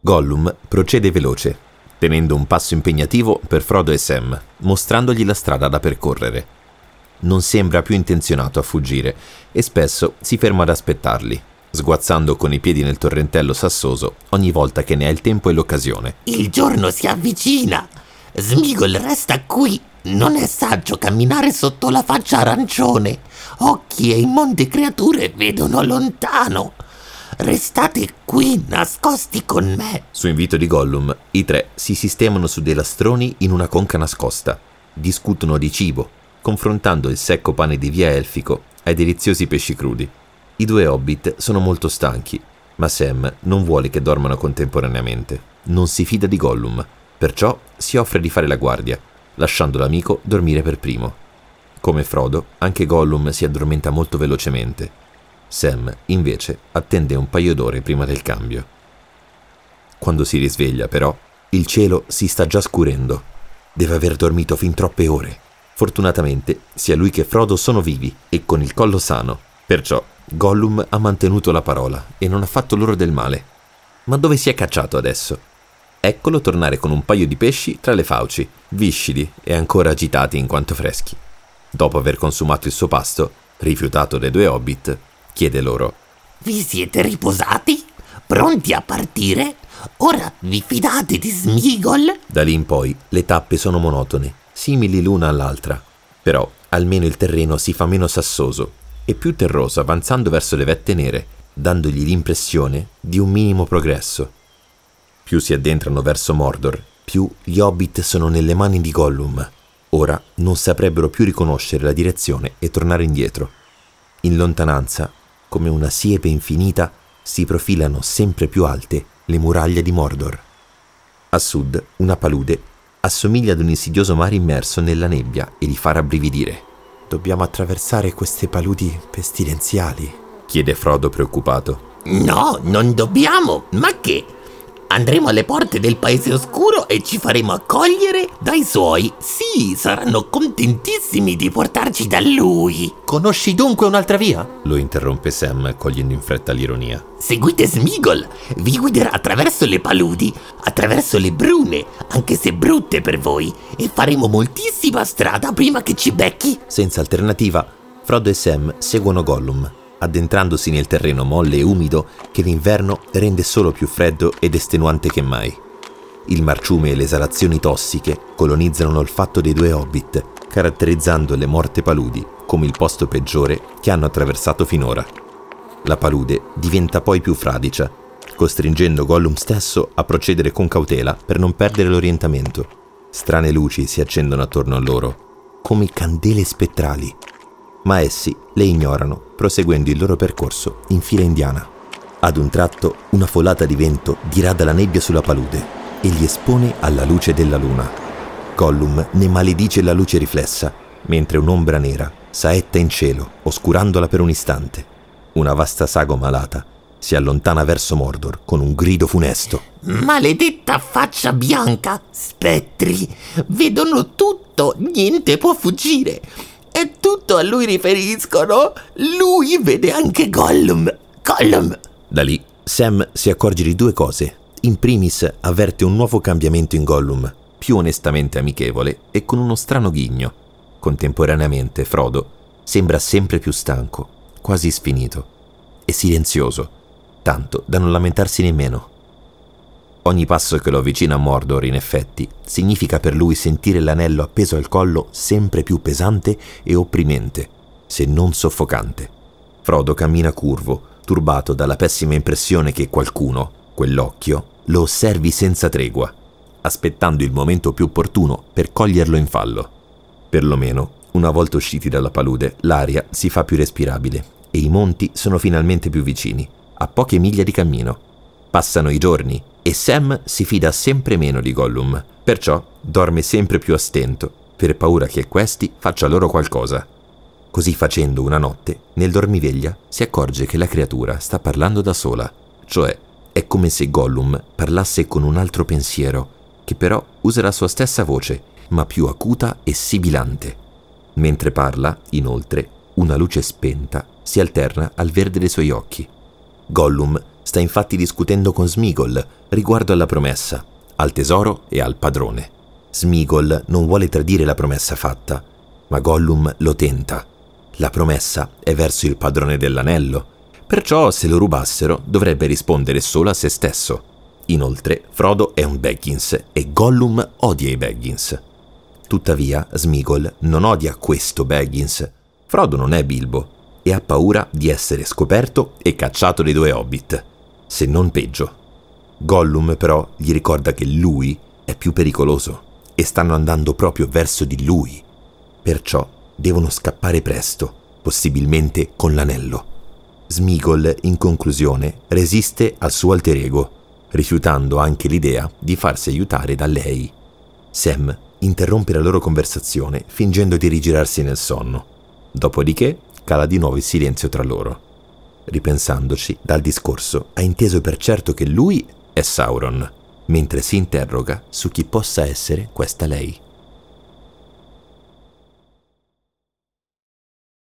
Gollum procede veloce, tenendo un passo impegnativo per Frodo e Sam, mostrandogli la strada da percorrere. Non sembra più intenzionato a fuggire e spesso si ferma ad aspettarli, sguazzando con i piedi nel torrentello sassoso ogni volta che ne ha il tempo e l'occasione. Il giorno si avvicina. Sméagol resta qui. Non è saggio camminare sotto la faccia arancione. Occhi e immonde creature vedono lontano. Restate qui, nascosti con me. Su invito di Gollum, i tre si sistemano su dei lastroni in una conca nascosta. Discutono di cibo, confrontando il secco pane di via elfico ai deliziosi pesci crudi. I due hobbit sono molto stanchi, ma Sam non vuole che dormano contemporaneamente. Non si fida di Gollum, perciò si offre di fare la guardia, lasciando l'amico dormire per primo. Come Frodo, anche Gollum si addormenta molto velocemente. Sam, invece, attende un paio d'ore prima del cambio. Quando si risveglia, però, il cielo si sta già scurendo. Deve aver dormito fin troppe ore. Fortunatamente, sia lui che Frodo sono vivi e con il collo sano. Perciò Gollum ha mantenuto la parola e non ha fatto loro del male. Ma dove si è cacciato adesso? Eccolo tornare con un paio di pesci tra le fauci, viscidi e ancora agitati in quanto freschi. Dopo aver consumato il suo pasto, rifiutato dai due hobbit, chiede loro: Vi siete riposati? Pronti a partire? Ora vi fidate di Sméagol? Da lì in poi le tappe sono monotone, simili l'una all'altra. Però almeno il terreno si fa meno sassoso e più terroso avanzando verso le vette nere, dandogli l'impressione di un minimo progresso. Più si addentrano verso Mordor, più gli hobbit sono nelle mani di Gollum. Ora non saprebbero più riconoscere la direzione e tornare indietro. In lontananza, come una siepe infinita, si profilano sempre più alte le muraglie di Mordor. A sud, una palude assomiglia ad un insidioso mare immerso nella nebbia e li fa rabbrividire. Dobbiamo attraversare queste paludi pestilenziali? Chiede Frodo preoccupato. No, non dobbiamo. Ma che? Andremo alle porte del paese oscuro e ci faremo accogliere dai suoi. Sì, saranno contentissimi di portarci da lui. Conosci dunque un'altra via? Lo interrompe Sam, cogliendo in fretta l'ironia. Seguite Sméagol, vi guiderà attraverso le paludi, attraverso le brune, anche se brutte per voi, e faremo moltissima strada prima che ci becchi. Senza alternativa, Frodo e Sam seguono Gollum, addentrandosi nel terreno molle e umido che l'inverno rende solo più freddo ed estenuante che mai. Il marciume e le esalazioni tossiche colonizzano l'olfatto dei due hobbit, caratterizzando le morte paludi come il posto peggiore che hanno attraversato finora. La palude diventa poi più fradicia, costringendo Gollum stesso a procedere con cautela per non perdere l'orientamento. Strane luci si accendono attorno a loro, come candele spettrali, ma essi le ignorano, proseguendo il loro percorso in fila indiana. Ad un tratto, una folata di vento dirada la nebbia sulla palude e li espone alla luce della luna. Gollum ne maledice la luce riflessa, mentre un'ombra nera saetta in cielo, oscurandola per un istante. Una vasta sagoma alata si allontana verso Mordor con un grido funesto. Maledetta faccia bianca! Spettri! Vedono tutto! Niente può fuggire! E tutto a lui riferiscono! Lui vede anche Gollum! Gollum! Da lì Sam si accorge di due cose. In primis avverte un nuovo cambiamento in Gollum, più onestamente amichevole e con uno strano ghigno. Contemporaneamente Frodo sembra sempre più stanco, quasi sfinito, e silenzioso, tanto da non lamentarsi nemmeno. Ogni passo che lo avvicina a Mordor, in effetti, significa per lui sentire l'anello appeso al collo sempre più pesante e opprimente, se non soffocante. Frodo cammina curvo, turbato dalla pessima impressione che qualcuno, quell'occhio, lo osservi senza tregua, aspettando il momento più opportuno per coglierlo in fallo. Perlomeno, una volta usciti dalla palude, l'aria si fa più respirabile e i monti sono finalmente più vicini, a poche miglia di cammino. Passano i giorni e Sam si fida sempre meno di Gollum, perciò dorme sempre più a stento, per paura che questi faccia loro qualcosa. Così facendo, una notte, nel dormiveglia, si accorge che la creatura sta parlando da sola, cioè è come se Gollum parlasse con un altro pensiero, che però usa la sua stessa voce, ma più acuta e sibilante. Mentre parla, inoltre, una luce spenta si alterna al verde dei suoi occhi. Gollum sta infatti discutendo con Sméagol riguardo alla promessa, al tesoro e al padrone. Sméagol non vuole tradire la promessa fatta, ma Gollum lo tenta. La promessa è verso il padrone dell'anello, perciò se lo rubassero dovrebbe rispondere solo a se stesso. Inoltre Frodo è un Baggins e Gollum odia i Baggins. Tuttavia Sméagol non odia questo Baggins. Frodo non è Bilbo e ha paura di essere scoperto e cacciato dai 2 Hobbit, se non peggio. Gollum però gli ricorda che lui è più pericoloso e stanno andando proprio verso di lui. Perciò devono scappare presto, possibilmente con l'anello. Sméagol, in conclusione, resiste al suo alter ego, rifiutando anche l'idea di farsi aiutare da lei. Sam interrompe la loro conversazione fingendo di rigirarsi nel sonno. Dopodiché cala di nuovo il silenzio tra loro. Ripensandoci, dal discorso ha inteso per certo che lui è Sauron, mentre si interroga su chi possa essere questa lei.